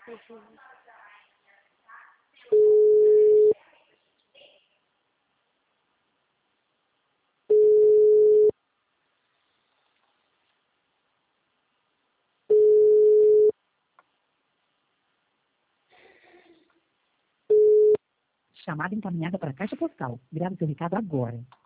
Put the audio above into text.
Uhum. Chamada encaminhada para a caixa postal. Grave seu recado agora.